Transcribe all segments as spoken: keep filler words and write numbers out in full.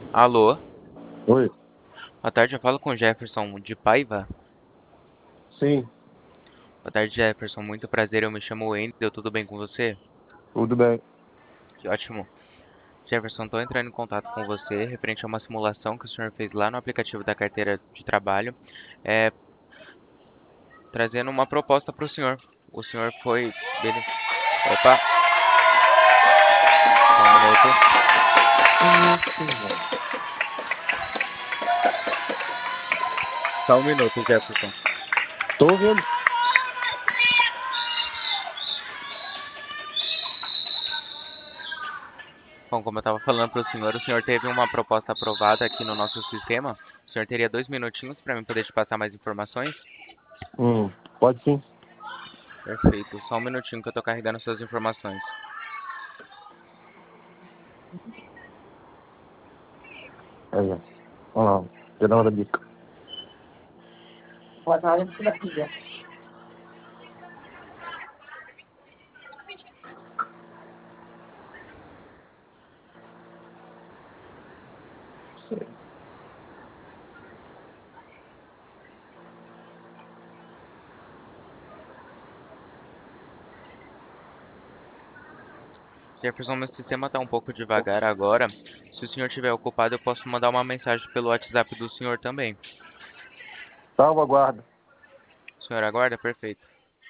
Alô, Oi, boa tarde, eu falo com o Jefferson de Paiva. sim, Boa tarde, Jefferson, muito prazer, eu me chamo Wendel, tudo bem com você? tudo bem. Que ótimo. Jefferson, estou entrando em contato com você referente a uma simulação que o senhor fez lá no aplicativo da carteira de trabalho, é, trazendo uma proposta para o senhor. O senhor foi... bene- Opa, só um minuto. Só um minuto, Jefferson. Tô ouvindo. Bom, como eu estava falando para o senhor, o senhor teve uma proposta aprovada aqui no nosso sistema. O senhor teria dois minutinhos para mim poder te passar mais informações? Hum, pode sim. Perfeito. Só um minutinho que eu tô carregando suas informações. Aí, ó. Vamos lá, já dá uma dica. Boa tarde, filha. Jefferson, meu sistema tá um pouco devagar agora. Se o senhor estiver ocupado, eu posso mandar uma mensagem pelo WhatsApp do senhor também. Salva, guarda. O senhor aguarda? Perfeito.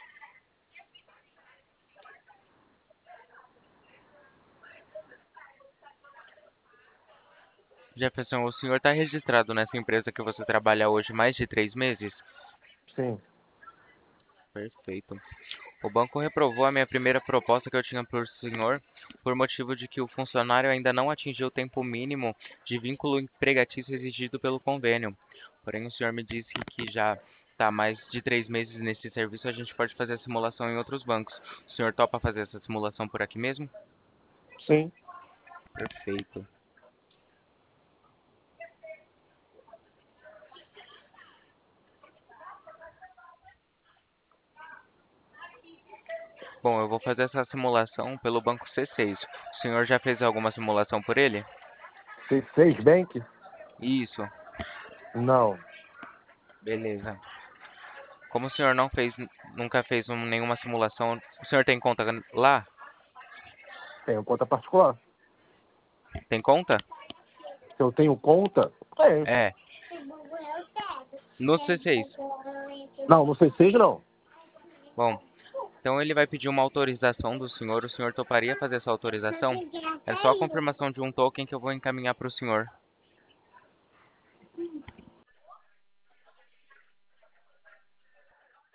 Jefferson, o senhor está registrado nessa empresa que você trabalha hoje mais de três meses? Sim. Perfeito. O banco reprovou a minha primeira proposta que eu tinha para o senhor por motivo de que o funcionário ainda não atingiu o tempo mínimo de vínculo empregatício exigido pelo convênio. Porém, o senhor me disse que já está mais de três meses nesse serviço, a gente pode fazer a simulação em outros bancos. O senhor topa fazer essa simulação por aqui mesmo? Sim. Perfeito. Bom, eu vou fazer essa simulação pelo banco C seis. O senhor já fez alguma simulação por ele? C seis Bank? Isso, Não. beleza. Como o senhor não fez, nunca fez um- nenhuma simulação, o senhor tem conta lá? Tenho conta particular. Tem conta? Se eu tenho conta? Tenho. É, no C seis. Não, no C seis não. Bom, então ele vai pedir uma autorização do senhor. O senhor toparia fazer essa autorização? É só a confirmação de um token que eu vou encaminhar para o senhor.